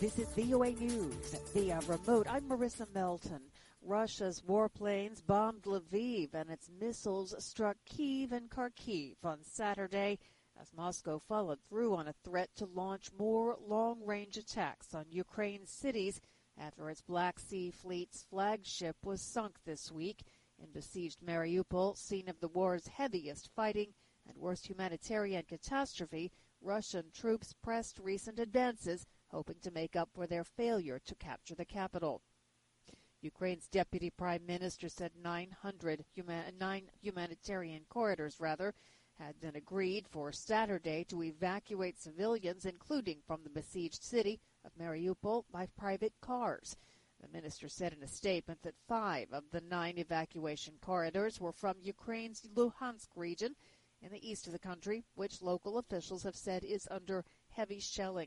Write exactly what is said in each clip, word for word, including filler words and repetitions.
This is V O A News via remote. I'm Marissa Melton. Russia's warplanes bombed Lviv and its missiles struck Kyiv and Kharkiv on Saturday as Moscow followed through on a threat to launch more long-range attacks on Ukraine's cities after its Black Sea Fleet's flagship was sunk this week in besieged Mariupol, scene of the war's heaviest fighting and worst humanitarian catastrophe. Russian troops pressed recent advances, hoping to make up for their failure to capture the capital. Ukraine's deputy prime minister said nine hundred human, nine humanitarian corridors rather had been agreed for Saturday to evacuate civilians, including from the besieged city of Mariupol, by private cars. The minister said in a statement that five of the nine evacuation corridors were from Ukraine's Luhansk region in the east of the country, which local officials have said is under heavy shelling.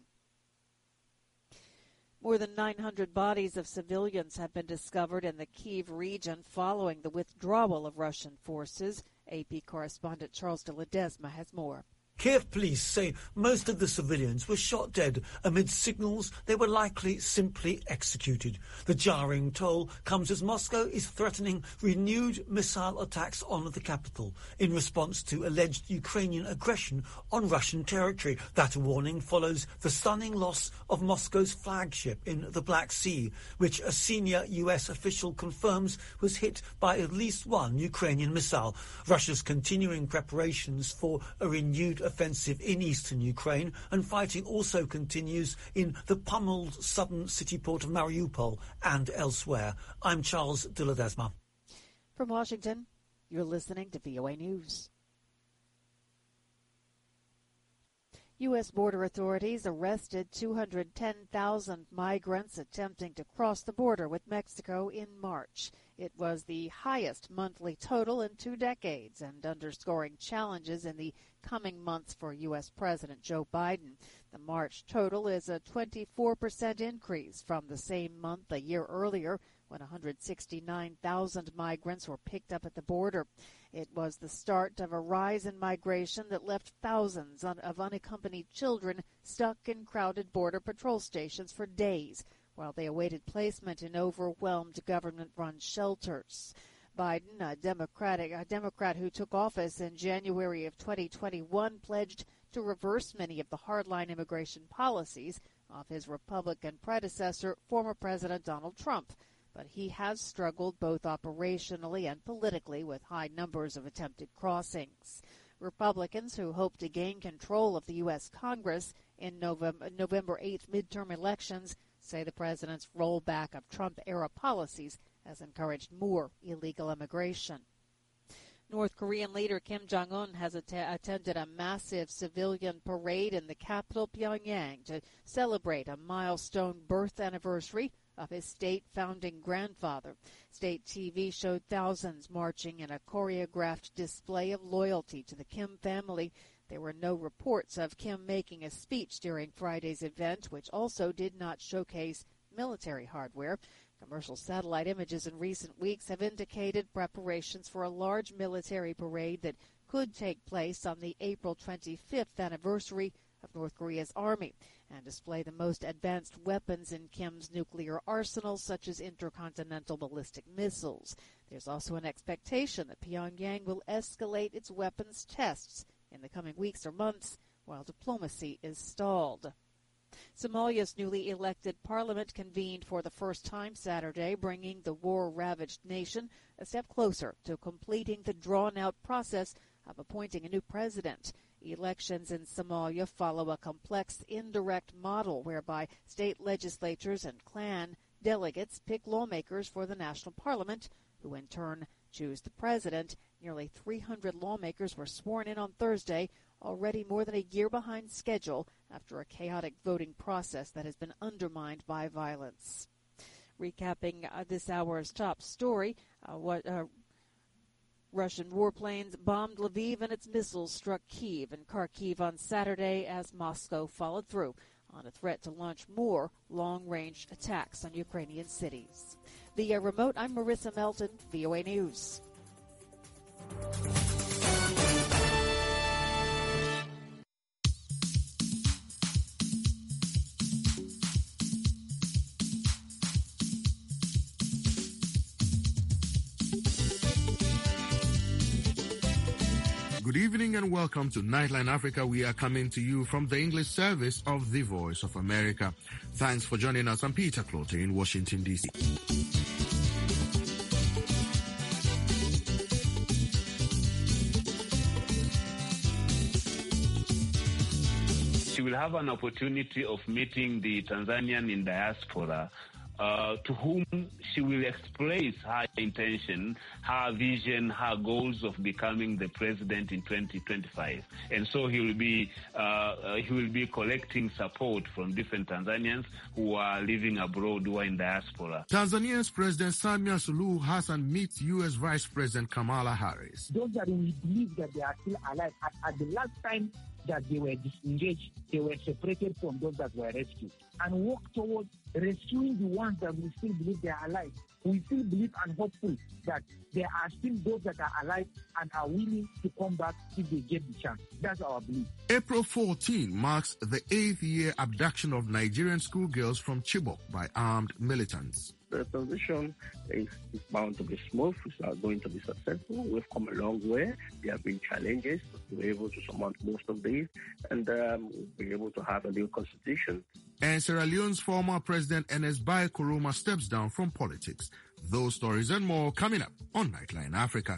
More than nine hundred bodies of civilians have been discovered in the Kyiv region following the withdrawal of Russian forces. A P correspondent Charles de Ledesma has more. Kiev police say most of the civilians were shot dead amid signals they were likely simply executed. The jarring toll comes as Moscow is threatening renewed missile attacks on the capital in response to alleged Ukrainian aggression on Russian territory. That warning follows the stunning loss of Moscow's flagship in the Black Sea, which a senior U S official confirms was hit by at least one Ukrainian missile. Russia's continuing preparations for a renewed offensive in eastern Ukraine, and fighting also continues in the pummeled southern city port of Mariupol and elsewhere. I'm Charles de Ledesma. From Washington, you're listening to V O A News. U S border authorities arrested two hundred ten thousand migrants attempting to cross the border with Mexico in March. It was the highest monthly total in two decades and underscoring challenges in the coming months for U S President Joe Biden. The March total is a twenty-four percent increase from the same month a year earlier, when one hundred sixty-nine thousand migrants were picked up at the border. It was the start of a rise in migration that left thousands of unaccompanied children stuck in crowded border patrol stations for days while they awaited placement in overwhelmed government-run shelters. Biden, a Democratic, a Democrat who took office in January of twenty twenty-one, pledged to reverse many of the hardline immigration policies of his Republican predecessor, former President Donald Trump. But he has struggled both operationally and politically with high numbers of attempted crossings. Republicans who hope to gain control of the U S Congress in November, November eighth midterm elections say the president's rollback of Trump-era policies has encouraged more illegal immigration. North Korean leader Kim Jong-un has att- attended a massive civilian parade in the capital, Pyongyang, to celebrate a milestone birth anniversary of his state founding grandfather. State T V showed thousands marching in a choreographed display of loyalty to the Kim family. There were no reports of Kim making a speech during Friday's event, which also did not showcase military hardware. Commercial satellite images in recent weeks have indicated preparations for a large military parade that could take place on the April twenty-fifth anniversary of North Korea's army and display the most advanced weapons in Kim's nuclear arsenal, such as intercontinental ballistic missiles. There's also an expectation that Pyongyang will escalate its weapons tests in the coming weeks or months while diplomacy is stalled. Somalia's newly elected parliament convened for the first time Saturday, bringing the war-ravaged nation a step closer to completing the drawn-out process of appointing a new president. Elections in Somalia follow a complex indirect model whereby state legislatures and clan delegates pick lawmakers for the national parliament, who in turn choose the president. Nearly three hundred lawmakers were sworn in on Thursday, already more than a year behind schedule after a chaotic voting process that has been undermined by violence. Recapping uh, this hour's top story, uh, what uh, Russian warplanes bombed Lviv and its missiles struck Kyiv and Kharkiv on Saturday as Moscow followed through on a threat to launch more long-range attacks on Ukrainian cities. Via remote, I'm Marissa Melton, V O A News. Good evening and welcome to Nightline Africa. We are coming to you from the English service of the Voice of America. Thanks for joining us. I'm Peter Clotter in Washington, D C She will have an opportunity of meeting the Tanzanian in diaspora, uh, to whom she will express her intention, her vision, her goals of becoming the president in twenty twenty-five. And so he will be uh, uh, he will be collecting support from different Tanzanians who are living abroad, who are in diaspora. Tanzania's President Samia Suluhu Hassan meets U S Vice President Kamala Harris. Those that we believe that they are still alive, at, at the last time that they were disengaged, they were separated from those that were rescued, and work towards rescuing the ones that we still believe they are alive. We still believe and hopeful that there are still those that are alive and are willing to come back if they get the chance. That's our belief. April fourteenth marks the eighth year abduction of Nigerian schoolgirls from Chibok by armed militants. The transition is, is bound to be smooth. It's not going to be successful. We've come a long way. There have been challenges. We're able to surmount most of these, and um, we're able to have a new constitution. And Sierra Leone's former president Ernest Bai Koroma steps down from politics. Those stories and more coming up on Nightline Africa.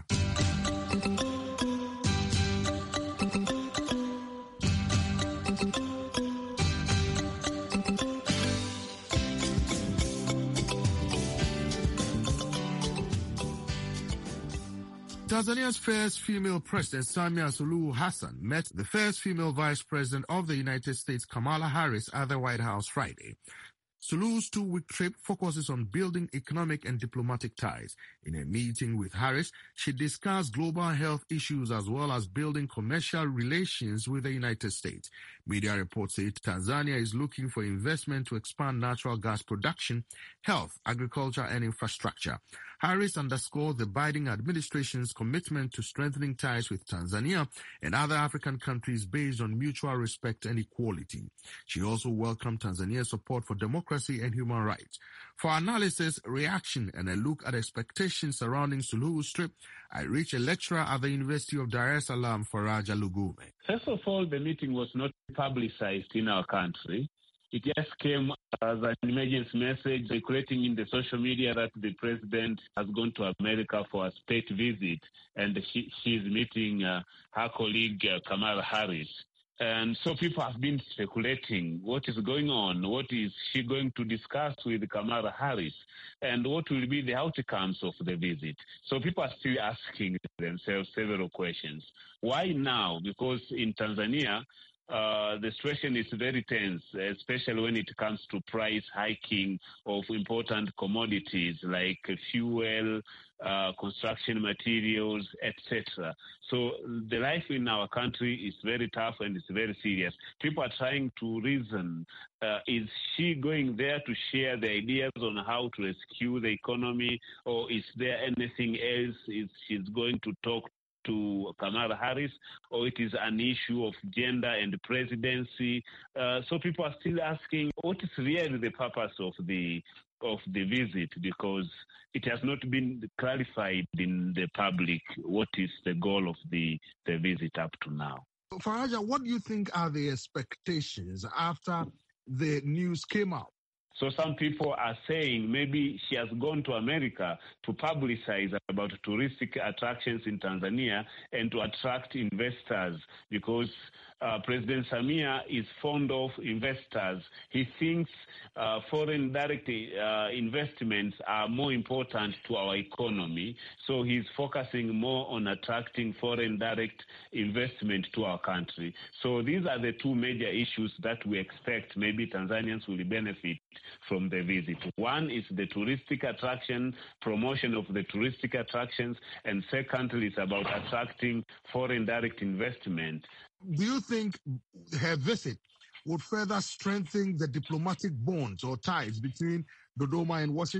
Tanzania's first female president, Samia Suluhu Hassan, met the first female vice president of the United States, Kamala Harris, at the White House Friday. Suluhu's two-week trip focuses on building economic and diplomatic ties. In a meeting with Harris, she discussed global health issues as well as building commercial relations with the United States. Media reports say Tanzania is looking for investment to expand natural gas production, health, agriculture, and infrastructure. Harris underscored the Biden administration's commitment to strengthening ties with Tanzania and other African countries based on mutual respect and equality. She also welcomed Tanzania's support for democracy and human rights. For analysis, reaction, and a look at expectations surrounding Suluhu's trip, I reached a lecturer at the University of Dar es Salaam, Faraja Lugume. First of all, the meeting was not publicized in our country. It just came as an emergency message circulating in the social media that the president has gone to America for a state visit, and she, she's meeting uh, her colleague uh, Kamala Harris. And so people have been speculating what is going on, what is she going to discuss with Kamala Harris, and what will be the outcomes of the visit. So people are still asking themselves several questions. Why now? Because in Tanzania, Uh, the situation is very tense, especially when it comes to price hiking of important commodities like fuel, uh, construction materials, et cetera. So the life in our country is very tough and it's very serious. People are trying to reason, uh, is she going there to share the ideas on how to rescue the economy, or is there anything else? Is she's going to talk to Kamala Harris, or it is an issue of gender and presidency? Uh, so people are still asking, what is really the purpose of the of the visit? Because it has not been clarified in the public what is the goal of the, the visit up to now. Faraja, what do you think are the expectations after the news came out? So some people are saying maybe she has gone to America to publicize about touristic attractions in Tanzania and to attract investors, because uh, President Samia is fond of investors. He thinks uh, foreign direct uh, investments are more important to our economy. So he's focusing more on attracting foreign direct investment to our country. So these are the two major issues that we expect maybe Tanzanians will benefit from the visit. One is the touristic attraction, promotion of the touristic attractions, and secondly, it's about attracting foreign direct investment. Do you think her visit would further strengthen the diplomatic bonds or ties between Dodoma and Washington?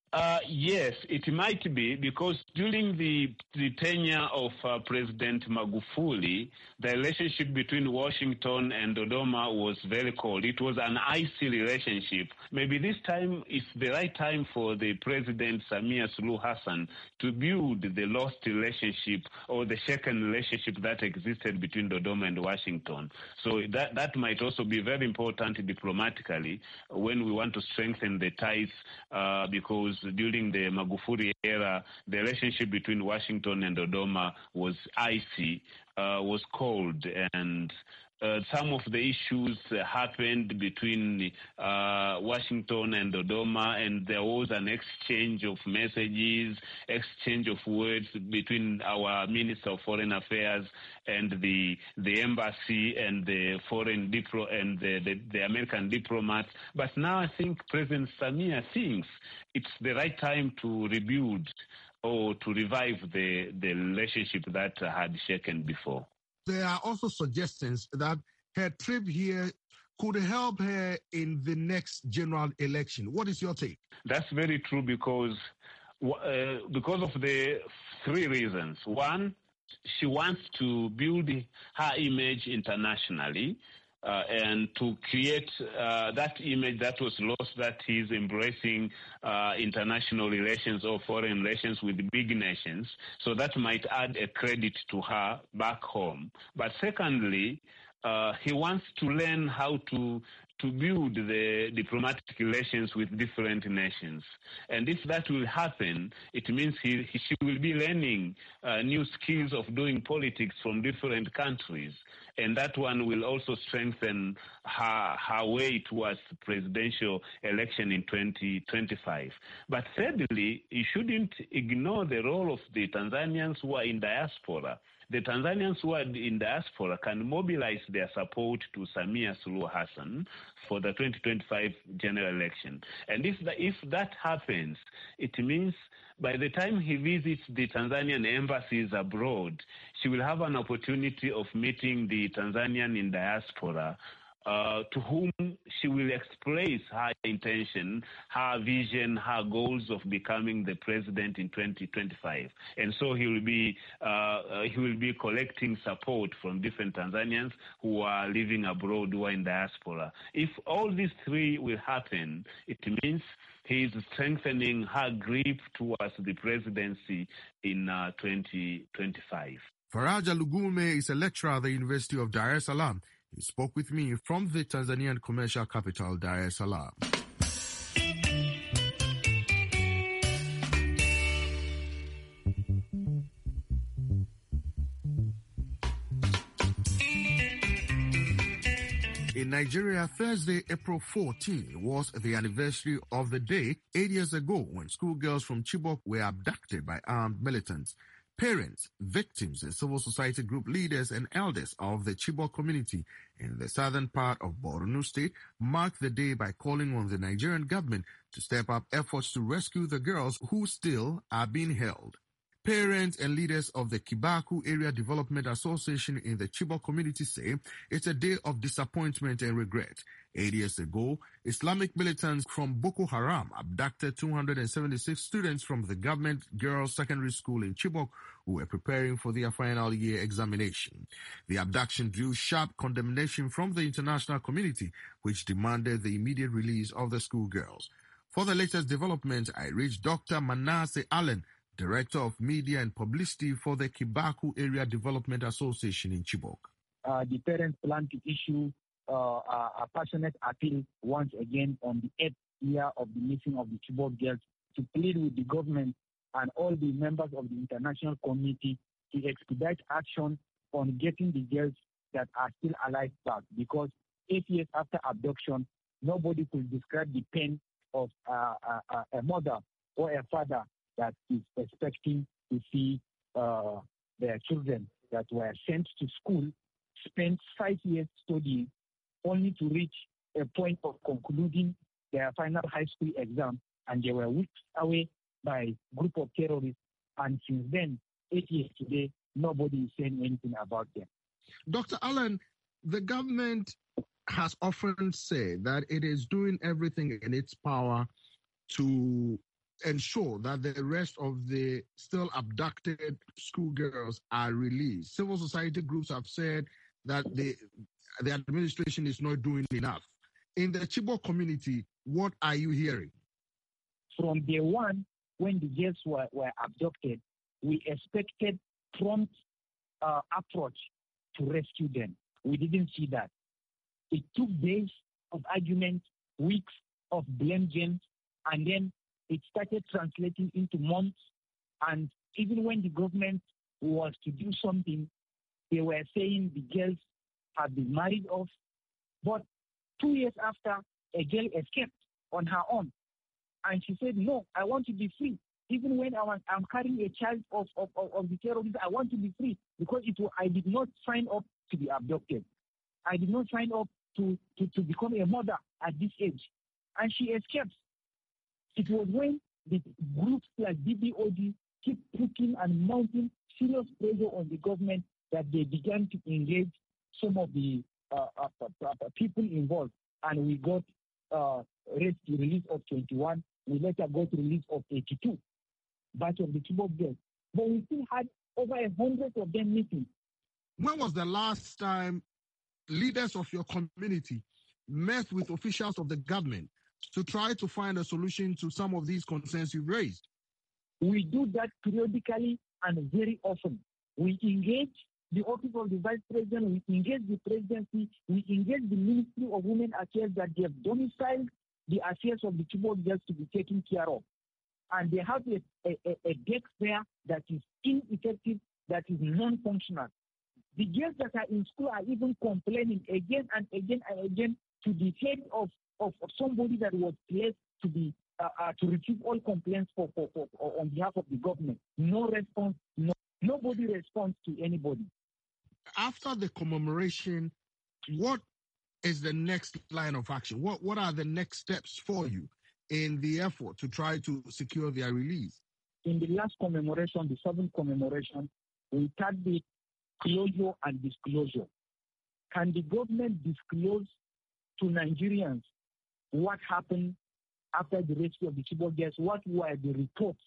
Uh, yes, it might be, because during the, the tenure of uh, President Magufuli, the relationship between Washington and Dodoma was very cold. It was an icy relationship. Maybe this time is the right time for the President Samia Suluhu Hassan to build the lost relationship or the shaken relationship that existed between Dodoma and Washington. So that, that might also be very important diplomatically when we want to strengthen the ties, uh, because during the Magufuli era, the relationship between Washington and Dodoma was icy, uh, was cold, and uh, some of the issues uh, happened between uh, Washington and Dodoma, and there was an exchange of messages, exchange of words between our Minister of Foreign Affairs and the the embassy and the foreign diplo and the, the, the American diplomats. But now I think President Samia thinks it's the right time to rebuild or to revive the, the relationship that had shaken before. There are also suggestions that her trip here could help her in the next general election. What is your take? That's very true, because uh, because of the three reasons. One, she wants to build her image internationally. Uh, and to create uh, that image that was lost, that he's embracing uh, international relations or foreign relations with big nations. So that might add a credit to her back home. But secondly, uh, he wants to learn how to to build the diplomatic relations with different nations. And if that will happen, it means he, he she will be learning uh, new skills of doing politics from different countries. And that one will also strengthen her, her way towards the presidential election in twenty twenty-five. But thirdly, you shouldn't ignore the role of the Tanzanians who are in diaspora. The Tanzanians who are in diaspora can mobilize their support to Samia Suluhu Hassan for the twenty twenty-five general election. And if, the, if that happens, it means by the time he visits the Tanzanian embassies abroad, she will have an opportunity of meeting the Tanzanian in diaspora, uh, to whom she will express her intention, her vision, her goals of becoming the president in twenty twenty-five. And so he will be uh, he will be collecting support from different Tanzanians who are living abroad, who are in diaspora. If all these three will happen, it means he is strengthening her grip towards the presidency in uh, twenty twenty-five. Faraja Lugume is a lecturer at the University of Dar es Salaam. He spoke with me from the Tanzanian commercial capital, Dar es Salaam. In Nigeria, Thursday, April fourteenth, was the anniversary of the day eight years ago when schoolgirls from Chibok were abducted by armed militants. Parents, victims, and civil society group leaders and elders of the Chibok community in the southern part of Borno State marked the day by calling on the Nigerian government to step up efforts to rescue the girls who still are being held. Parents and leaders of the Kibaku Area Development Association in the Chibok community say it's a day of disappointment and regret. Eight years ago, Islamic militants from Boko Haram abducted two hundred seventy-six students from the government girls' secondary school in Chibok who were preparing for their final year examination. The abduction drew sharp condemnation from the international community, which demanded the immediate release of the schoolgirls. For the latest development, I reached Doctor Manasseh Allen, Director of Media and Publicity for the Kibaku Area Development Association in Chibok. Uh, the parents plan to issue uh, a passionate appeal once again on the eighth year of the missing of the Chibok girls to plead with the government and all the members of the international community to expedite action on getting the girls that are still alive back, because eight years after abduction, nobody could describe the pain of uh, a, a mother or a father that is expecting to see uh, their children that were sent to school, spent five years studying, only to reach a point of concluding their final high school exam, and they were whisked away by a group of terrorists. And since then, eight years today, nobody is saying anything about them. Doctor Allen, the government has often said that it is doing everything in its power to ensure that the rest of the still abducted schoolgirls are released? Civil society groups have said that the, the administration is not doing enough. In the Chibok community, what are you hearing? From day one, when the girls were, were abducted, we expected prompt uh, approach to rescue them. We didn't see that. It took days of arguments, weeks of blame games, and then it started translating into months. And even when the government was to do something, they were saying the girls have been married off. But two years after, a girl escaped on her own. And she said, no, I want to be free. Even when I was, I'm carrying a child of, of, of, of the terrorists, I want to be free because it was, I did not sign up to be abducted. I did not sign up to, to, to become a mother at this age. And she escaped. It was when the groups like B B O D keep putting and mounting serious pressure on the government that they began to engage some of the uh, uh, uh, uh, people involved. And we got uh, release of twenty-one. We later got release of eighty-two. Batch of the Chibok girls. But we still had over a hundred of them missing. When was the last time leaders of your community met with officials of the government to try to find a solution to some of these concerns you've raised? We do that periodically and very often. We engage the office of the vice president, we engage the presidency, we engage the Ministry of Women Affairs that they have domiciled the affairs of the Chibok girls to be taken care of. And they have a, a, a desk there that is ineffective, that is non-functional. The girls that are in school are even complaining again and again and again to the head of, of, of somebody that was placed to be uh, uh, to receive all complaints for, for, for, for on behalf of the government. No response. No, nobody responds to anybody. After the commemoration, what is the next line of action? What what are the next steps for you in the effort to try to secure their release? In the last commemoration, the seventh commemoration, we target closure and disclosure. Can the government disclose to Nigerians what happened after the rescue of the Chibok girls? What were the reports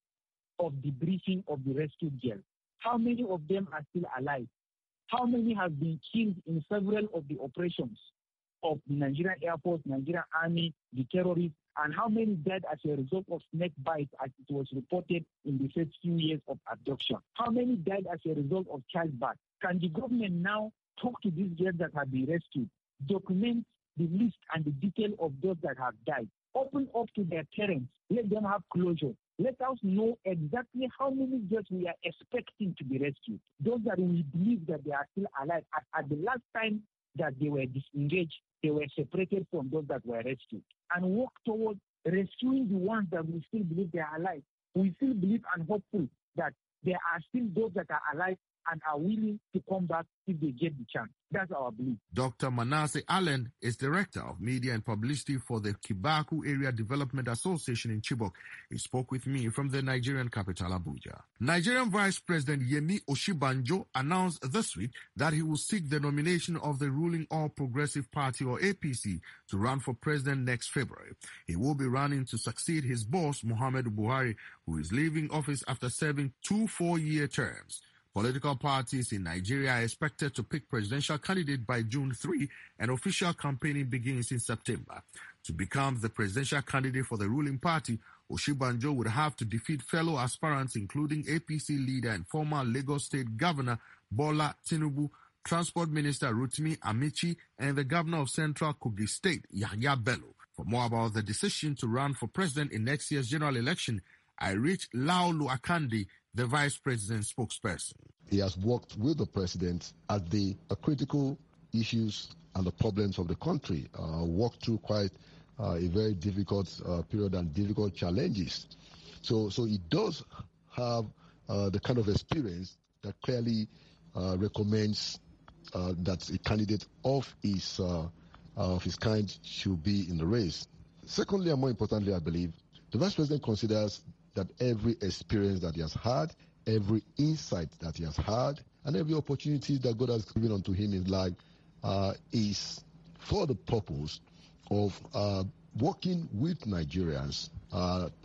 of the briefing of the rescued girls? How many of them are still alive? How many have been killed in several of the operations of the Nigerian Air Force, Nigerian Army, the terrorists, and how many died as a result of snake bites as it was reported in the first few years of abduction? How many died as a result of childbirth? Can the government now talk to these girls that have been rescued, document the list and the detail of those that have died, open up to their parents, let them have closure. Let us know exactly how many girls we are expecting to be rescued. Those that we believe that they are still alive. At, at the last time that they were disengaged, they were separated from those that were rescued. And work towards rescuing the ones that we still believe they are alive. We still believe and hopeful that there are still those that are alive and are willing to come back if they get the chance. That's our belief. Doctor Manasseh Allen is Director of Media and Publicity for the Kibaku Area Development Association in Chibok. He spoke with me from the Nigerian capital, Abuja. Nigerian Vice President Yemi Oshibanjo announced this week that he will seek the nomination of the ruling All Progressive Party, or A P C, to run for president next February. He will be running to succeed his boss, Muhammadu Buhari, who is leaving office after serving two four-year terms. Political parties in Nigeria are expected to pick presidential candidate by June third, and official campaigning begins in September. To become the presidential candidate for the ruling party, Oshibanjo would have to defeat fellow aspirants including A P C leader and former Lagos State Governor Bola Tinubu, Transport Minister Rotimi Amici, and the Governor of Central Kogi State, Yahya Bello. For more about the decision to run for president in next year's general election, I reached Laolu Akandi, the vice president's spokesperson. He has worked with the president at the uh, critical issues and the problems of the country, uh, worked through quite uh, a very difficult uh, period and difficult challenges. So, so he does have uh, the kind of experience that clearly uh, recommends uh, that a candidate of his, uh, of his kind should be in the race. Secondly, and more importantly, I believe, the vice president considers that every experience that he has had, every insight that he has had, and every opportunity that God has given unto him in life uh, is for the purpose of uh, working with Nigerians uh,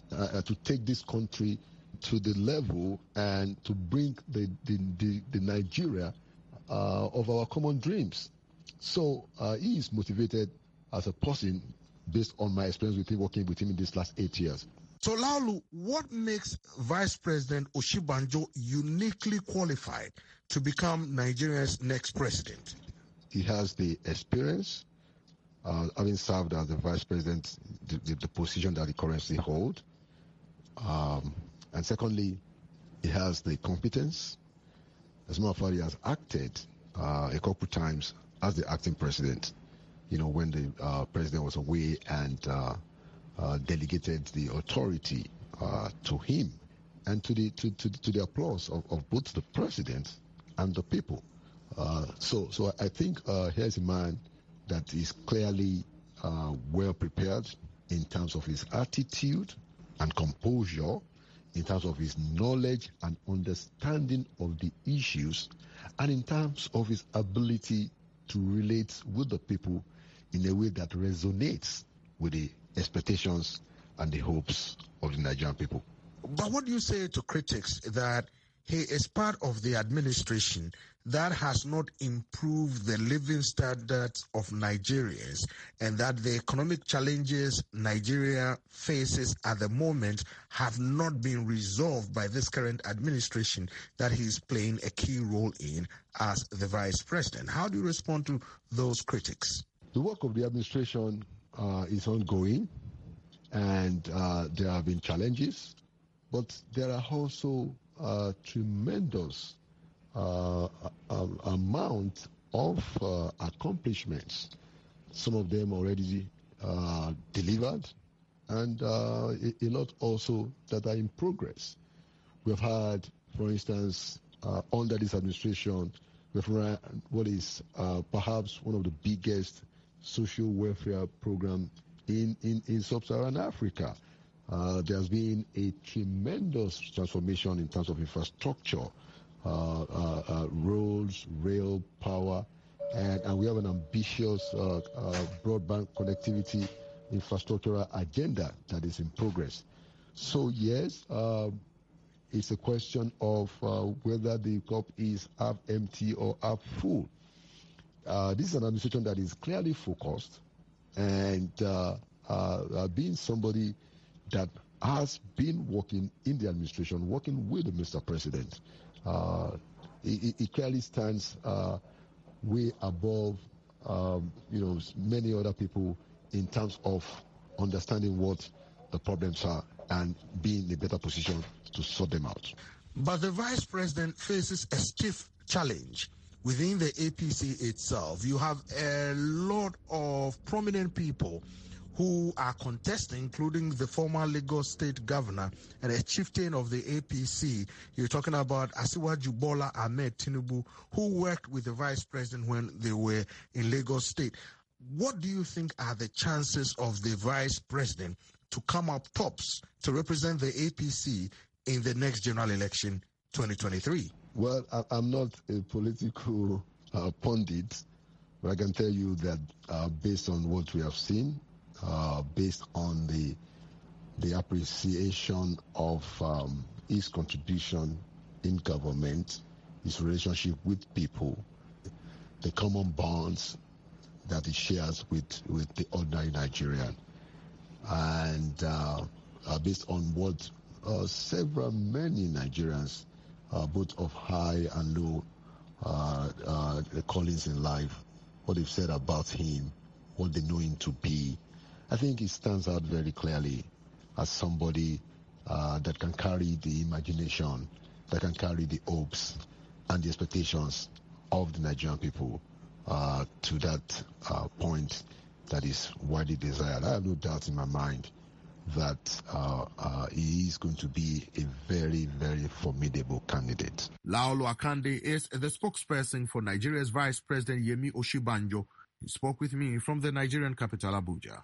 uh, to take this country to the level and to bring the, the, the, the Nigeria uh, of our common dreams. So uh, he is motivated as a person based on my experience with him, working with him in these last eight years. So, Laulu, what makes Vice President Osinbajo uniquely qualified to become Nigeria's next president? He has the experience, uh, having served as the Vice President, the, the, the position that he currently holds. Um, and secondly, he has the competence. As a matter of fact, he has acted uh, a couple times as the acting president, you know, when the uh, president was away and uh, uh, delegated the authority uh, to him and to the to, to, to the applause of, of both the president and the people. Uh, so, so I think uh, here's a man that is clearly uh, well prepared in terms of his attitude and composure, in terms of his knowledge and understanding of the issues, and in terms of his ability to relate with the people in a way that resonates with the expectations and the hopes of the Nigerian people. But what do you say to critics that he is part of the administration that has not improved the living standards of Nigerians, and that the economic challenges Nigeria faces at the moment have not been resolved by this current administration that he is playing a key role in as the vice president? How do you respond to those critics? The work of the administration uh, is ongoing, and uh, there have been challenges, but there are also uh, tremendous uh, um, amount of uh, accomplishments. Some of them already uh, delivered, and uh, a, a lot also that are in progress. We've had, for instance, uh, under this administration, we've run what is uh, perhaps one of the biggest social welfare program in, in, in sub-Saharan Africa. Uh, there's been a tremendous transformation in terms of infrastructure, uh, uh, uh, roads, rail, power, and, and we have an ambitious uh, uh, broadband connectivity infrastructural agenda that is in progress. So yes, uh, it's a question of uh, whether the cup is half empty or half full. Uh, this is an administration that is clearly focused, and uh, uh, uh, being somebody that has been working in the administration, working with the Mister President, uh, it, it clearly stands uh, way above, um, you know, many other people in terms of understanding what the problems are and being in a better position to sort them out. But the vice president faces a stiff challenge within the A P C itself. You have a lot of prominent people who are contesting, including the former Lagos State Governor and a chieftain of the A P C. You're talking about Asiwaju Bola Ahmed Tinubu, who worked with the vice president when they were in Lagos State. What do you think are the chances of the vice president to come up tops to represent the A P C in the next general election twenty twenty-three? Well, I'm not a political uh, pundit, but I can tell you that uh, based on what we have seen, uh, based on the the appreciation of um, his contribution in government, his relationship with people, the common bonds that he shares with, with the ordinary Nigerian, and uh, uh, based on what uh, several, many Nigerians, uh, both of high and low uh, uh, callings in life, what they've said about him, what they know him to be, I think he stands out very clearly as somebody uh, that can carry the imagination, that can carry the hopes and the expectations of the Nigerian people uh, to that uh, point that is widely desired. I have no doubt in my mind that uh, uh, he is going to be a very, very formidable candidate. Laulu Akande is the spokesperson for Nigeria's Vice President Yemi Osinbajo. He spoke with me from the Nigerian capital, Abuja.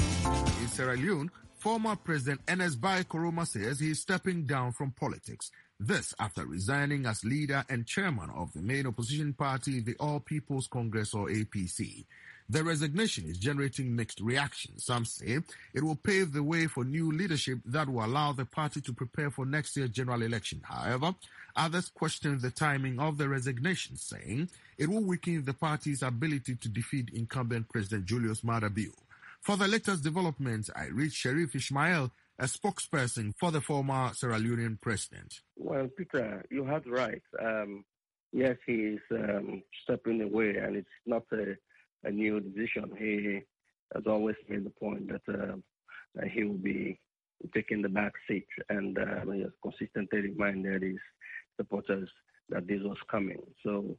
In Sierra Leone, former President Ernest Bai Koroma says he is stepping down from politics This after resigning as leader and chairman of the main opposition party, the All People's Congress, or A P C. The resignation is generating mixed reactions. Some say it will pave the way for new leadership that will allow the party to prepare for next year's general election. However, others question the timing of the resignation, saying it will weaken the party's ability to defeat incumbent President Julius Maada Bio. For the latest developments, I reached Sharif Ismail, a spokesperson for the former Sierra Leonean president. Well, Peter, you had right. Um, yes, he is um, stepping away, and it's not a, a new decision. He has always made the point that, uh, that he will be taking the back seat, and uh, he has consistently reminded his supporters that this was coming. So,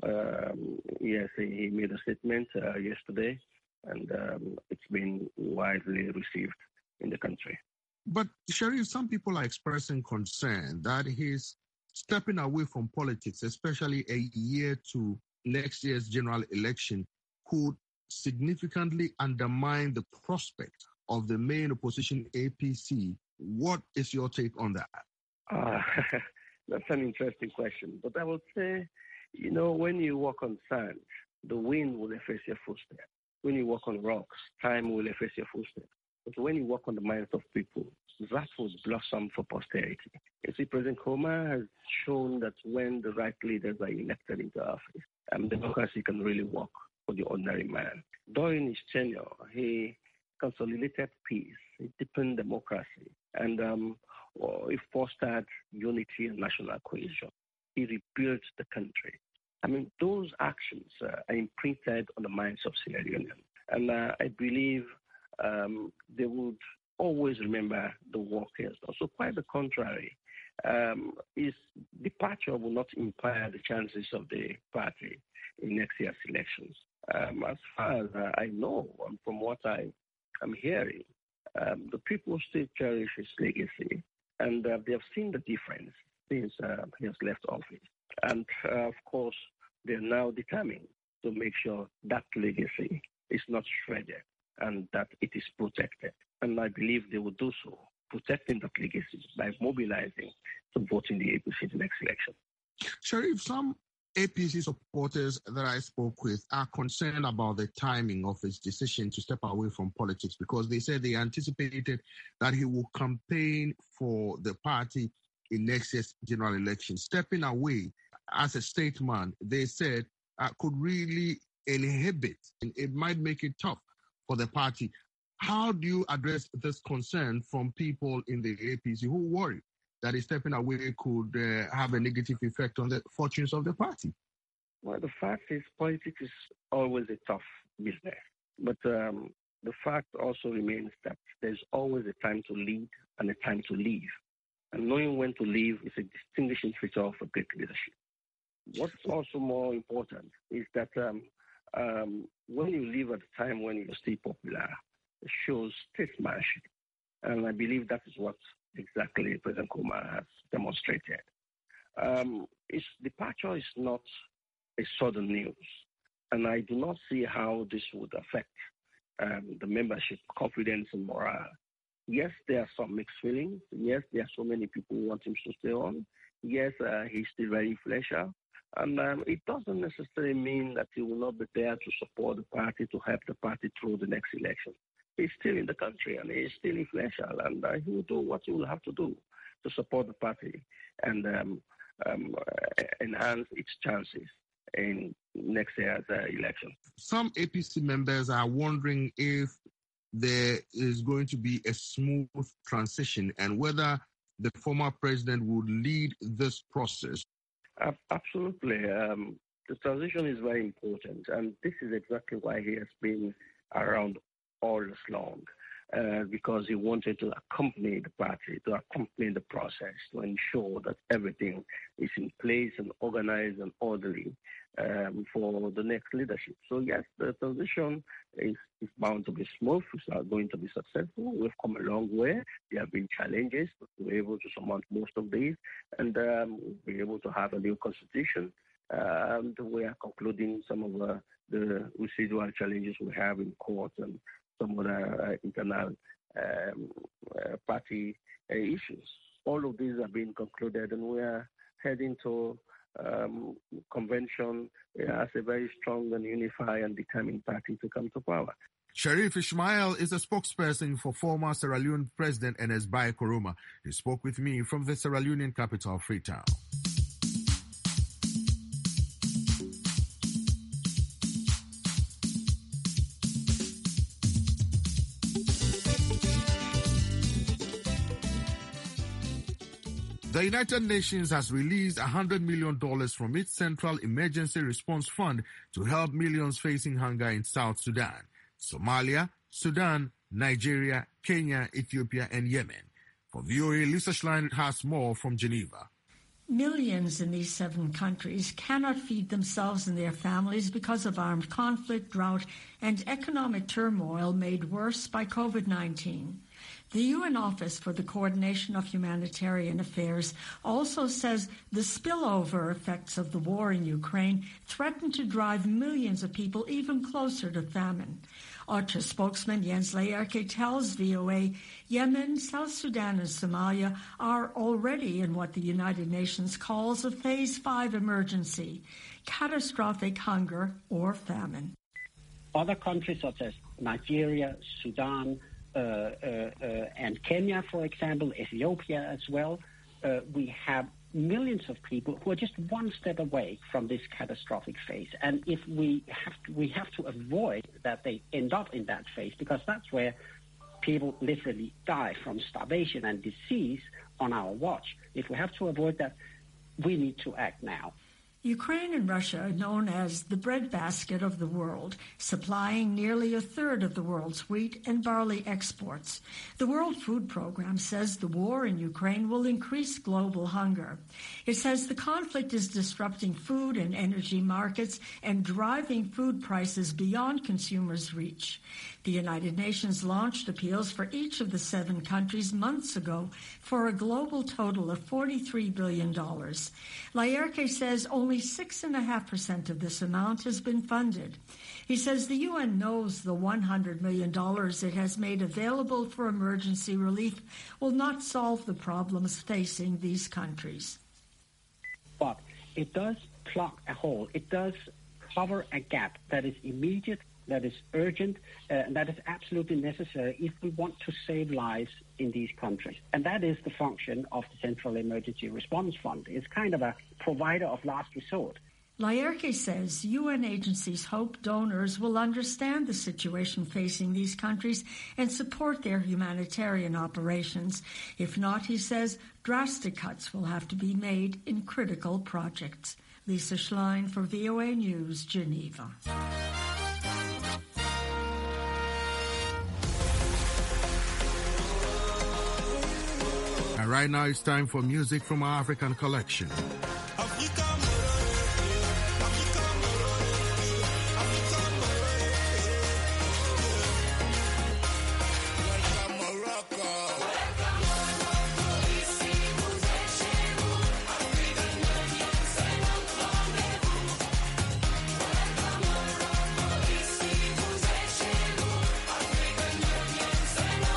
um, yes, he, he made a statement uh, yesterday, and um, it's been widely received in the country. But, Sharif, some people are expressing concern that he's stepping away from politics, especially a year to next year's general election, could significantly undermine the prospect of the main opposition A P C. What is your take on that? Uh, that's an interesting question. But I would say, you know, when you walk on sand, the wind will efface your footsteps. When you walk on rocks, time will efface your footsteps. But when you walk on the minds of people, that will blossom for posterity. You see, President Nkrumah has shown that when the right leaders are elected into office, um, democracy can really work for the ordinary man. During his tenure, he consolidated peace, he deepened democracy, and um, well, he fostered unity and national cohesion. He rebuilt the country. I mean, those actions uh, are imprinted on the minds of Sierra Leoneans. And uh, I believe um, they would always remember the work he has done. So quite the contrary. Um, his departure will not impair the chances of the party in next year's elections. Um, as far as uh, I know, and from what I am hearing, um, the people still cherish his legacy, and uh, they have seen the difference since uh, he has left office. And, uh, of course, they're now determined to make sure that legacy is not shredded and that it is protected. And I believe they will do so, protecting that legacy by mobilizing to vote in the A P C in the next election. Sharif, some A P C supporters that I spoke with are concerned about the timing of his decision to step away from politics because they said they anticipated that he will campaign for the party in next year's general election. Stepping away as a statesman, they said, uh, could really inhibit, and it might make it tough for the party. How do you address this concern from people in the A P C who worry that his stepping away could uh, have a negative effect on the fortunes of the party? Well, the fact is politics is always a tough business. But um, the fact also remains that there's always a time to lead and a time to leave. And knowing when to leave is a distinguishing feature of a great leadership. What's also more important is that um, um, when you leave at a time when you're still popular, it shows statesmanship. And I believe that is what exactly President Nkrumah has demonstrated. Um, his departure is not a sudden news, and I do not see how this would affect um, the membership confidence and morale. Yes, there are some mixed feelings. Yes, there are so many people who want him to stay on. Yes, uh, he's still very influential. And um, it doesn't necessarily mean that he will not be there to support the party, to help the party through the next election. He's still in the country and he's still influential, and uh, he will do what he will have to do to support the party and um, um, uh, enhance its chances in next year's uh, election. Some A P C members are wondering if there is going to be a smooth transition and whether the former president would lead this process. Uh, absolutely. Um, the transition is very important, and this is exactly why he has been around all this long, uh, because he wanted to accompany the party, to accompany the process, to ensure that everything is in place and organized and orderly um, for the next leadership. So yes, the transition is, is bound to be smooth. It's not going to be successful. We've come a long way. There have been challenges, but we're able to surmount most of these, and um, we're able to have a new constitution. Uh, and we are concluding some of uh, the residual challenges we have in court and some other uh, internal um, uh, party uh, issues. all of these are being concluded, and we are heading to um, convention as a very strong and unified and determined party to come to power. Sharif Ismail is a spokesperson for former Sierra Leone President Ernest Bai Koroma. He spoke with me from the Sierra Leonean capital, Freetown. The United Nations has released one hundred million dollars from its Central Emergency Response Fund to help millions facing hunger in South Sudan, Somalia, Sudan, Nigeria, Kenya, Ethiopia, and Yemen. For V O A, Lisa Schlein has more from Geneva. Millions in these seven countries cannot feed themselves and their families because of armed conflict, drought, and economic turmoil made worse by COVID nineteen. The U N Office for the Coordination of Humanitarian Affairs also says the spillover effects of the war in Ukraine threaten to drive millions of people even closer to famine. OCHA spokesman Jens Laerke tells V O A Yemen, South Sudan, and Somalia are already in what the United Nations calls a Phase five emergency, catastrophic hunger or famine. Other countries such as Nigeria, Sudan, uh, uh, uh, and Kenya, for example, Ethiopia as well, uh, we have millions of people who are just one step away from this catastrophic phase. And if we have to, we have to avoid that they end up in that phase, because that's where people literally die from starvation and disease on our watch. If we have to avoid that, we need to act now. Ukraine and Russia are known as the breadbasket of the world, supplying nearly a third of the world's wheat and barley exports. The World Food Program says the war in Ukraine will increase global hunger. It says the conflict is disrupting food and energy markets and driving food prices beyond consumers' reach. The United Nations launched appeals for each of the seven countries months ago for a global total of forty-three billion dollars. Laerke says only six point five percent of this amount has been funded. He says the U N knows the one hundred million dollars it has made available for emergency relief will not solve the problems facing these countries. But it does plug a hole. It does cover a gap that is immediate, that is urgent, uh, and that is absolutely necessary if we want to save lives in these countries. And that is the function of the Central Emergency Response Fund. It's kind of a provider of last resort. Laerke says U N agencies hope donors will understand the situation facing these countries and support their humanitarian operations. If not, he says, drastic cuts will have to be made in critical projects. Lisa Schlein for V O A News, Geneva. And right now it's time for music from our African collection.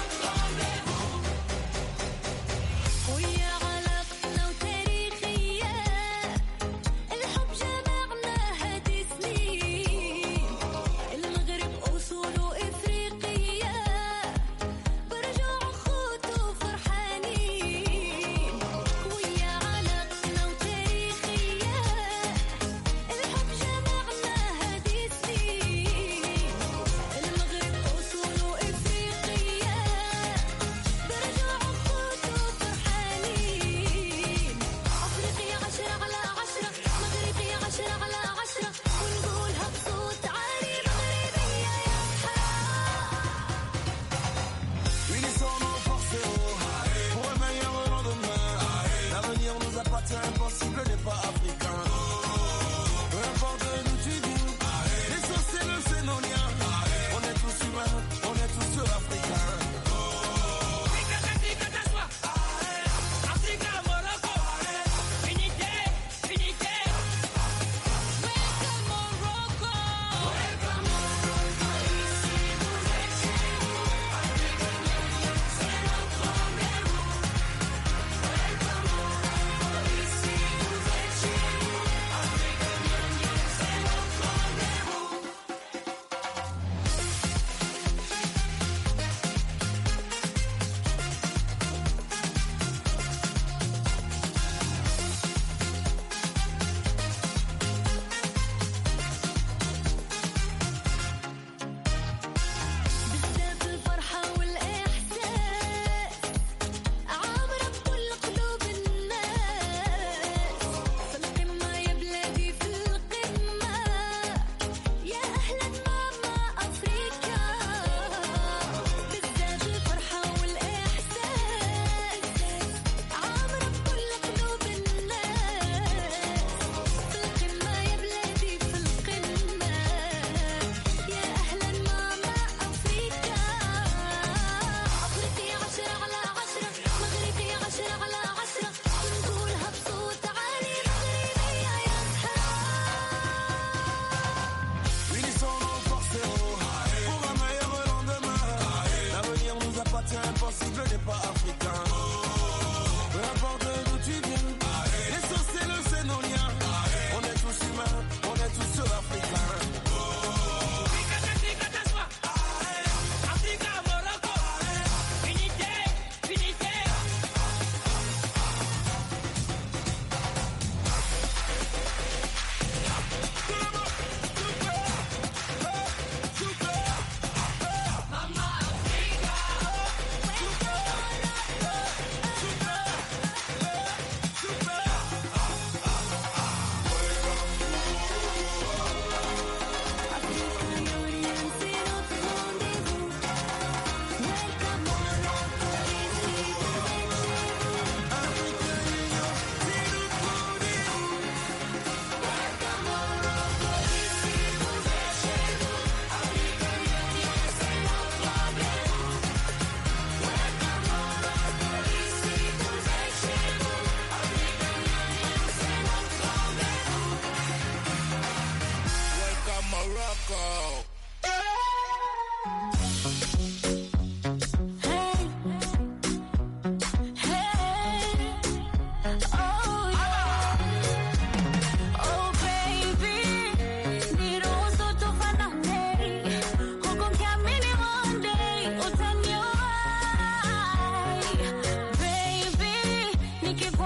ويا علقنا وتاريخية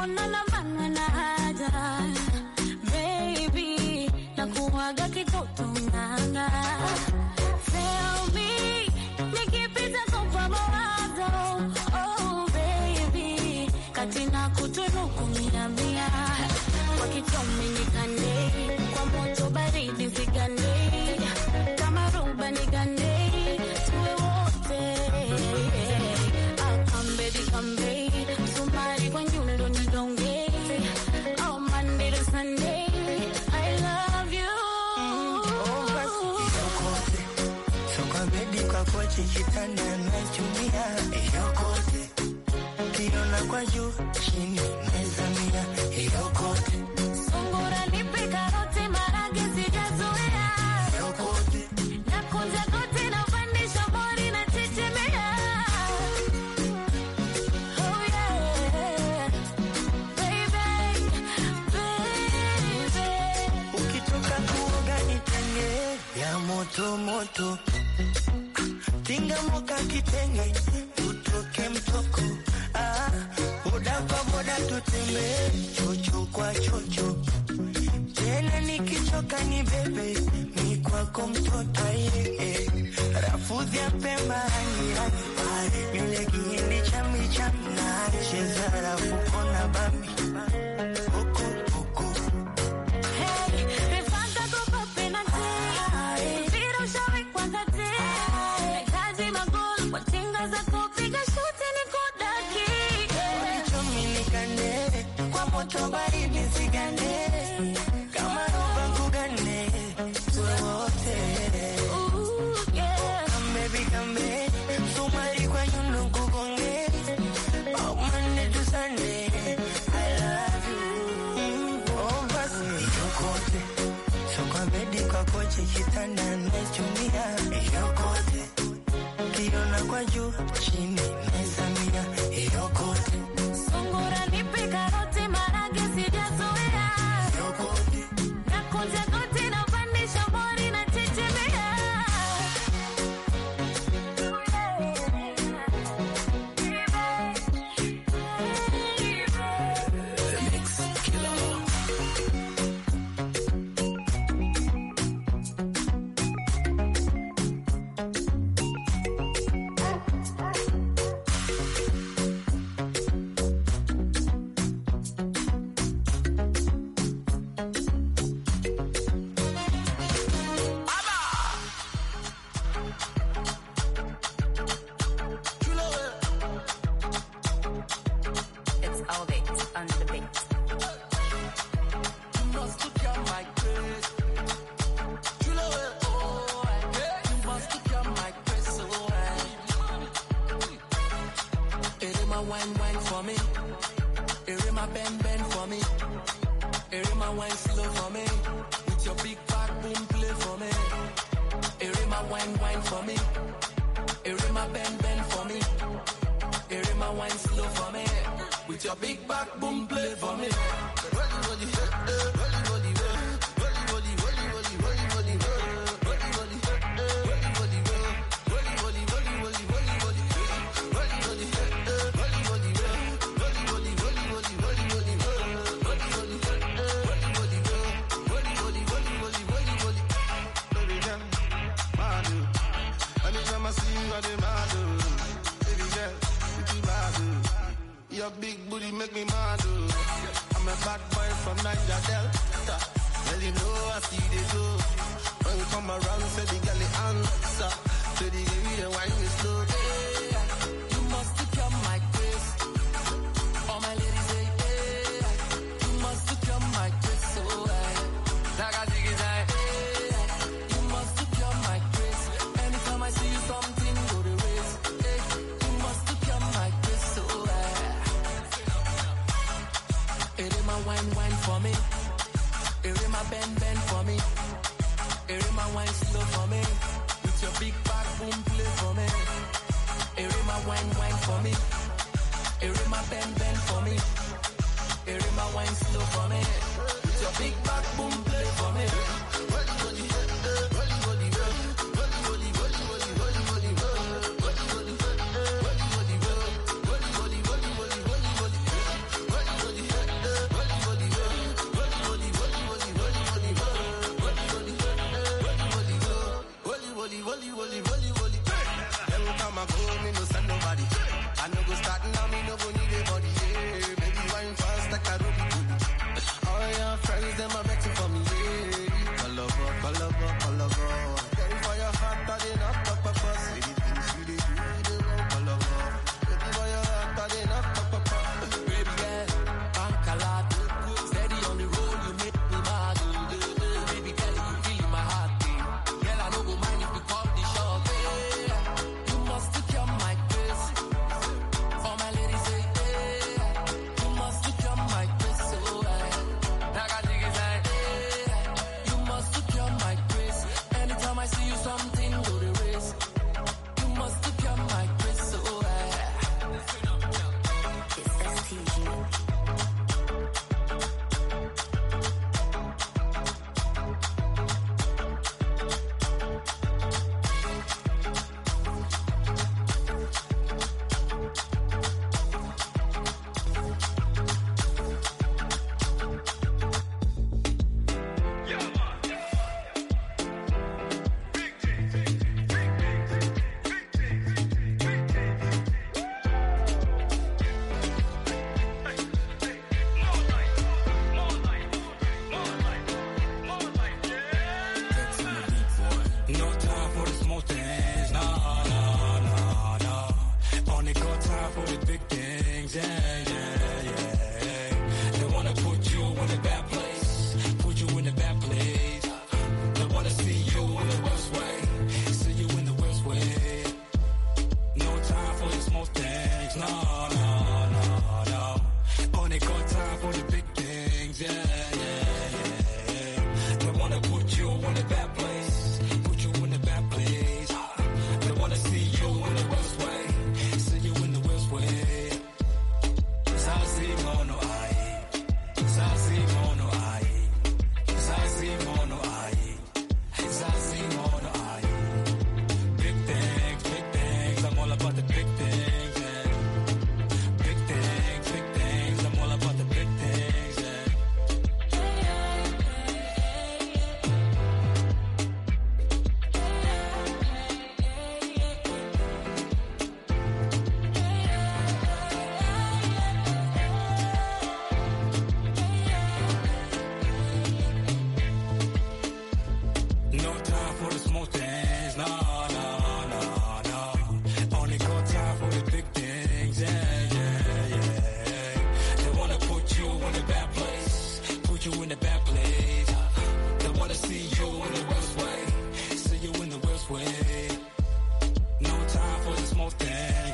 kuona na maana na haja. Baby, nakuwaga kitoto nganga. Tell me, nikipita kwa mawazo. Oh baby, katina kutunuku mia mia. Kwa kichomi nikande, kwa moto baridi zigande. Kama rumba nigande, tuwe wote. Ah, come baby, come baby. Somebody when you know you don't get. Oh, Monday to Sunday, I love you. Oh, yokote. So kwa bedi kwa kochi kitanda nachumia. Yokote. Kiona kwa juu, chini, mezamia. Yokote. Sungura nipe karoti maragi sijazoea. Yokote. Nakunja kote na upandisha mori na chichimea. Oh yeah. Baby, baby. Ukitoka kuoga nitenge ya moto moto. Tinga moka kitenge tutoke mtoko. Ah, boda kwa boda tutembe chocho kwa chocho. Tena nikichoka ni bebe ni kwako mtoto ye. Rafudhi ya pemba rangi rangi. Nywele kihindi chami chami na cheza rafu kona bambi. Oko oko. Hey, refanga kupa penalty. Vira ushawi kwa kati. Nahitaji magoli kwa tinga za kupiga shuti ni kudaki. Ulichomi nikande, kwa moto baridi zigande. Kama roba kugande, tuwe wote. Ooh, yeah. Come baby, come baby. Sumari kwa nyundo kugonge. Oh, Monday to Sunday, I love you. Oh, basi, yokote. So kwa bedi kwa kochi kitanda nachumia. Yokote. Kiona kwa juu, chini, mezamia. Yokote. Sungura nipe karoti maragi sijazoea. Yokote. Nakunja kote na upandisha mori na chichimea. It's all bait on the bait. You must look at my grace. You know it, oh, yeah. You must look at my grace, oh, yeah. It is my wine, wine for me. It is my bend, bend for me. It is my wine slow for me. With your big back, boom, play for me. It is my wine, wine for me. It is my bend, bend for me. It is my wine slow for me. With your big back, boom, play for me. Your big booty make me mad, oh. I'm a bad boy from Niger Delta. Well, you know I see they do. When you come around, say the girl the answer. Say the give me the wine is slow. Yeah. You must look at my grace. All my ladies say, yeah. You must look at my grace, so high. Like I dig it, yeah. You must look at my grace. Anytime I see you, something go the race. Yeah. You must look at my grace, so high. It is my wine, wine for me. It is my bend, bend for me. It is my wine slow for me. With your big back, boom, play for me. It is my wine, wine for me. It is my bend, bend for me. It is my wine slow for me. With your big back, boom, play for me.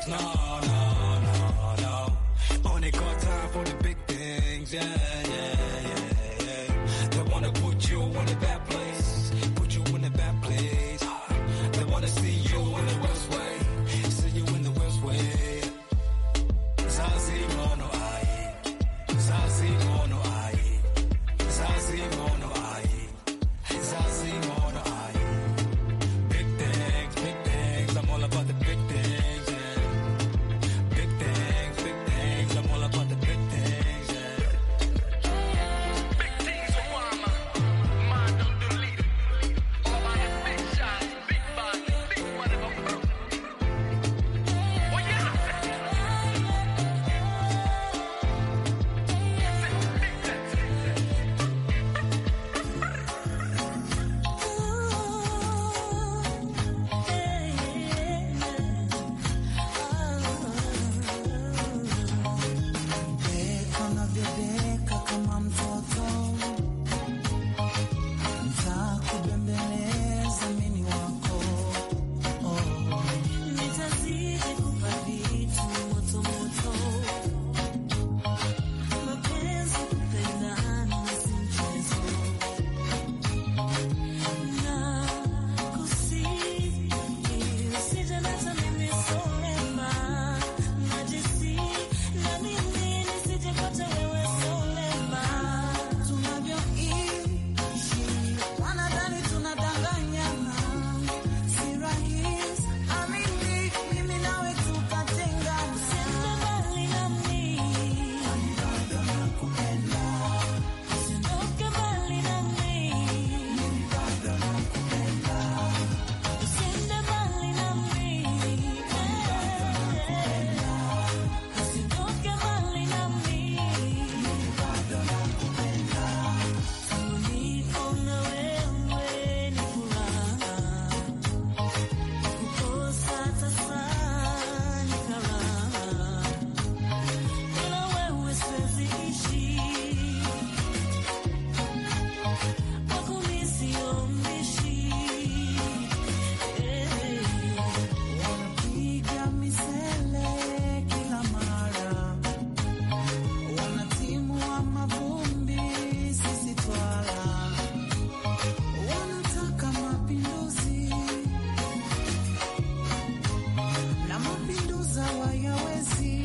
No, no, no, no. Only got time for the big things, yeah, yeah, yeah, yeah. They wanna put you in a bad place, put you in a bad place. They wanna see you in the worst way, see you in the worst way. Zazi mono ai, zazi mono ai, zazi mono ai, zazi mono ai. Big things, big things, I'm all about the big things, yeah. Big things, big things, I'm all about the big things, yeah. Big things, Obama, man don't delete it. All about the big shots, big body, big whatever. Oh yeah. Deka unavyodeka kama mtoto, nitakubembeleza mimi wako. Oh, nitazidi kupa vitu moto moto, mapenzi kupendana si mchezo, na kusihi usije nacha mimi solema, najisi na mimi nisijepata wewe solema. Tunavyoishi wanadhani tunadanganyana, si rahisi amini mimi nawe tukatengana. Usiende mbali nami, bado nakupenda. Usiondoke mbali nami, bado nakupenda. Usiende mbali nami, usiondoke mbali nami, bado nakupenda. Ulipo na wewe ni furaha, kukosa sasa ni karaha. Bila wewe siwezi ishi, kwako mimi sio mbishi. Wanapiga misele kila mara, wanatimua mavumbi sisi twala, wanataka mapinduzi na mapinduzi hawayawezi.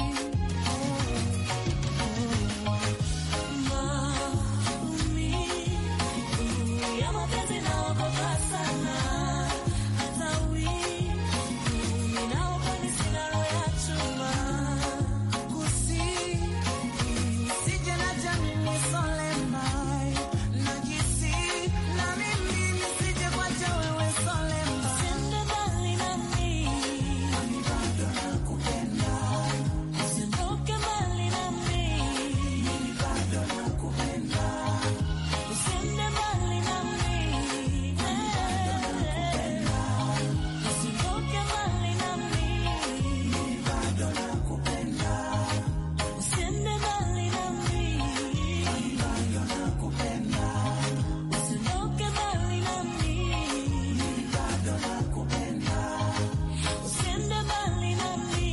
Maumivu ya mapenzi naogopa sana, hata wivu ninaogopa sina roho ya chuma. Kusihi usije nacha mimi solema, najisi na mimi nisije kuacha wewe solema. Usiende mbali nami, bado nakupenda. Usiondoke mbali nami, bado nakupenda. Usiende mbali nami, bado nakupenda. Usiondoke mbali nami, bado nakupenda. Usiende mbali nami, bado nakupenda. Usiondoke mbali nami, bado nakupenda. Usiende mbali nami,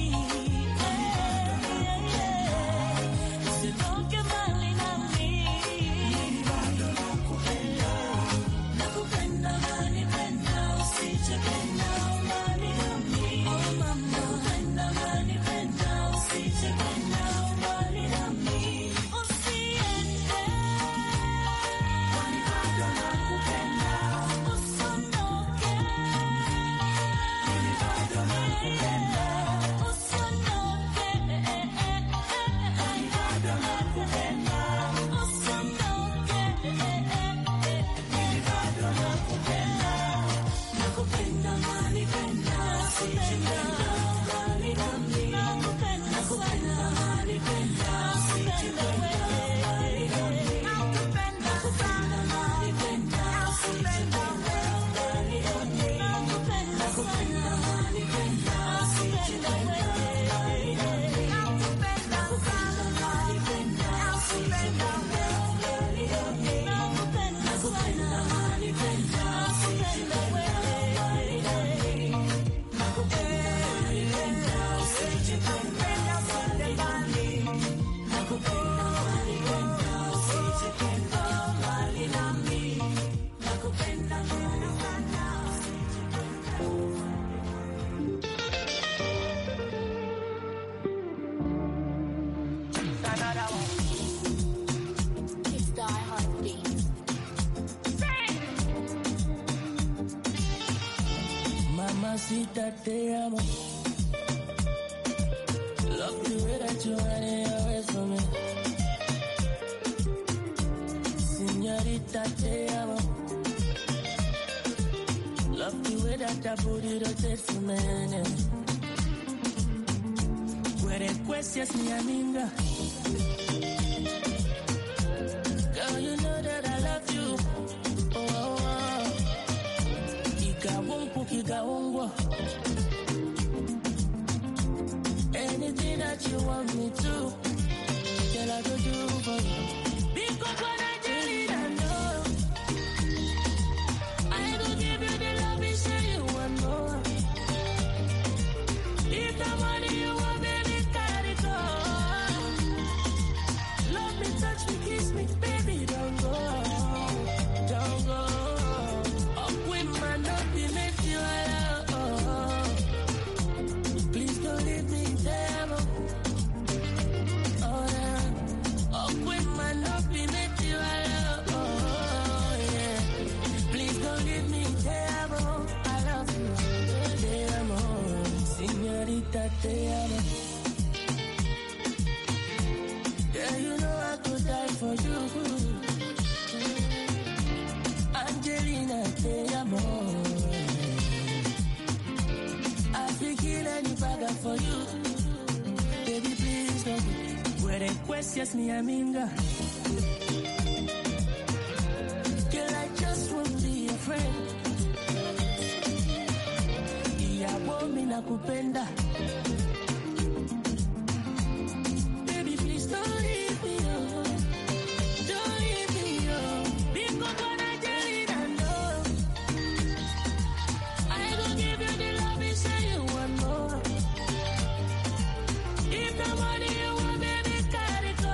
usiondoke mbali nami, bado nakupenda. Nakupenda unanipenda, usijependa mbali nami. Oh mama, nakupenda unanipenda, usijependa mbali nami. Usiende, kwani bado nakupenda. Usiondoke, mimi bado nakupenda. Usiondoke, kwani bado nakupenda. Usiondoke, mimi bado nakupenda. Nakupenda unanipenda, usijependa mbali nami. Nakupenda unanipenda, usijependa mbali nami. Nakupenda unanipenda, usijependa mbali nami. Nakupenda unanipenda, usijependa mbali nami. Nakupenda unanipenda, usijependa mbali nami. Nakupenda unanipenda, usijependa mbali nami. Señorita, te amo. Love the way that you run it away from me. Señorita, te amo. Love the way that that booty rotates for me. Requestas mi amiga. Girl, you know that I love you. Oh, oh, oh. Ikawonku, ikawongwa. Anything that you want me to, girl, I go do for you. Because when I tell it, I know I go give you the love and say you want more. If the money you want, baby, carry go. Love me, touch me, kiss me, baby, don't go, don't go. Up with my love, we make you alone. Please don't leave me there. Oh, yeah. Up with my love, we make you alone. Oh, yeah. Please don't leave me there. I love you. Te amo. Señorita, te amo. Yeah, you know I could die for you. Angelina, te amo. I feel kill any bagger for you. Baby, please don't go. Where requestas mi amiga. Girl, I just want to be a friend. Iyawo mi nakupenda. Baby, please don't leave me, oh. Don't leave me, oh. Because when I tell it, I know I go give you the love and say you want more. If the money you want, baby, carry go.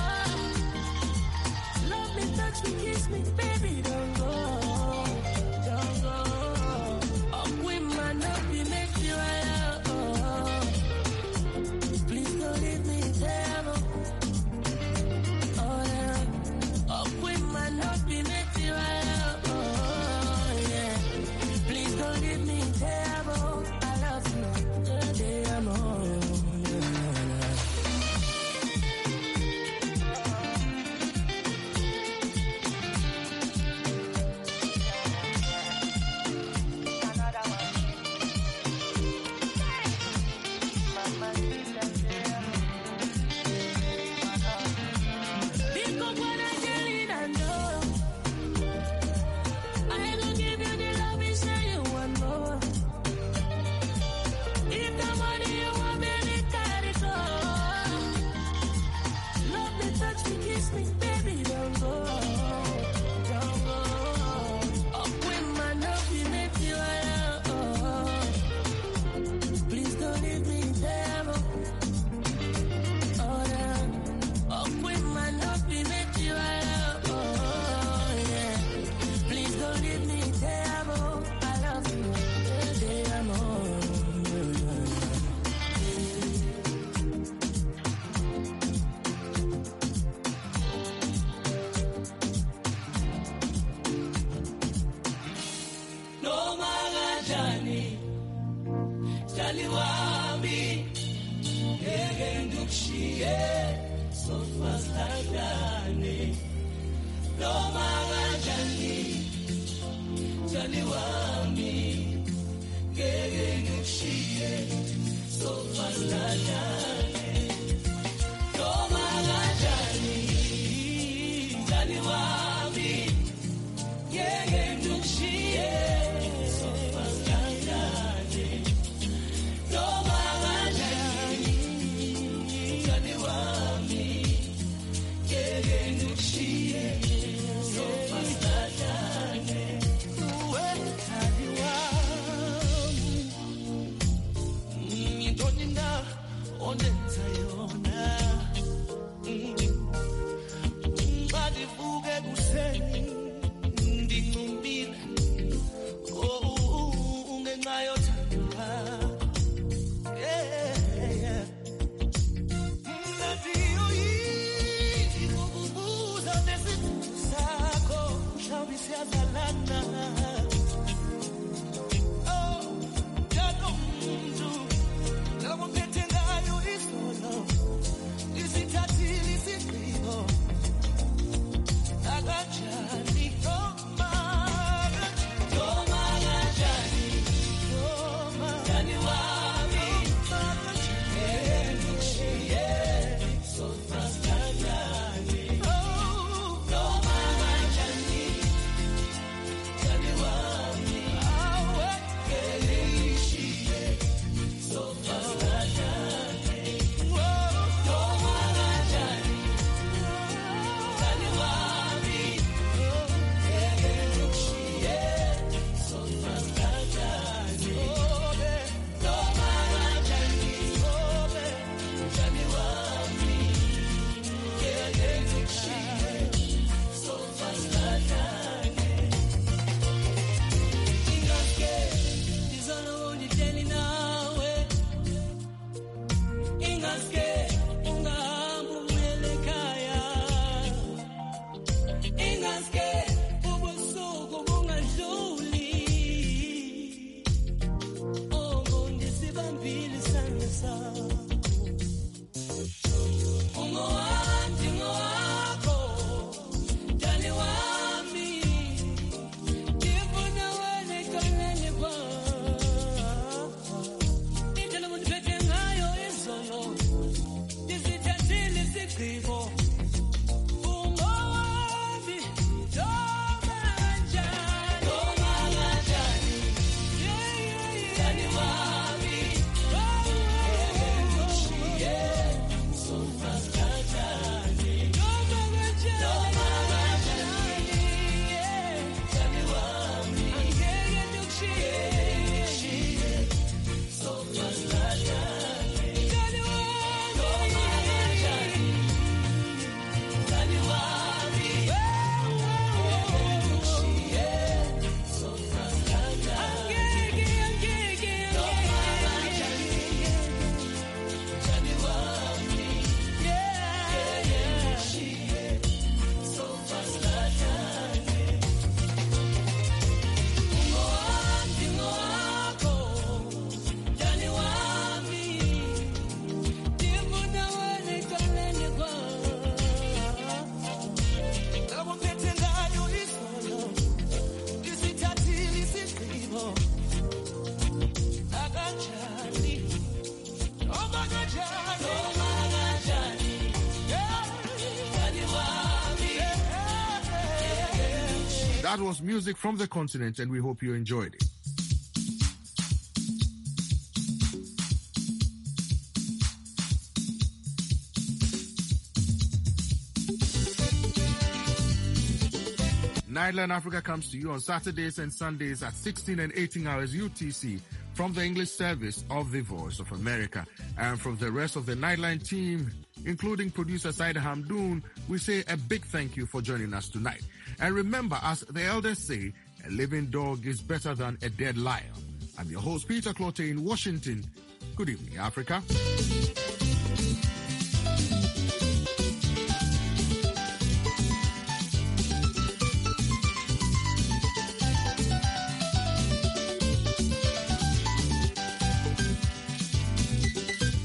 Love me, touch me, kiss me, baby, don't go, don't go. Up with my love, we make you alone. Please don't leave me there. Oh, yeah. Up with my love, we make you alone. Oh, yeah. Please don't leave me there. I love you. Te amo. Because when I tell it, I know I go give you the love and say you want more. If the money you want, baby, carry go. Love me, touch me, kiss me, baby, don't go, don't go. Up with my love, we make you alone. Please don't leave me there. Oh, yeah. Up with my love, we make you alone. Oh, yeah. Please don't leave me there. I love you. Te amo. No magajani Jali wami Yege ndukshie So fast like No magajani Jali wami Yege ndukshie So fast like No magajani Jali wami Yege ndukshie So fast like No magajani Jali wami Yege ndukshie So fast like Uwe jali wami Ndoninda ondenza yona Badivuke kuseni Ndingumbile Oh, ungenxa yothando Yeah, yeah Mna ndiyoyiki ngokubuza nesithunzi sakho Mhlawumbe siyazalana Oh, That was music from the continent, and we hope you enjoyed it. Nightline Africa comes to you on Saturdays and Sundays at sixteen and eighteen hours U T C from the English service of the Voice of America. And from the rest of the Nightline team, including producer Saida Hamdoun, we say a big thank you for joining us tonight. And remember, as the elders say, a living dog is better than a dead lion. I'm your host, Peter Clotte in Washington. Good evening, Africa.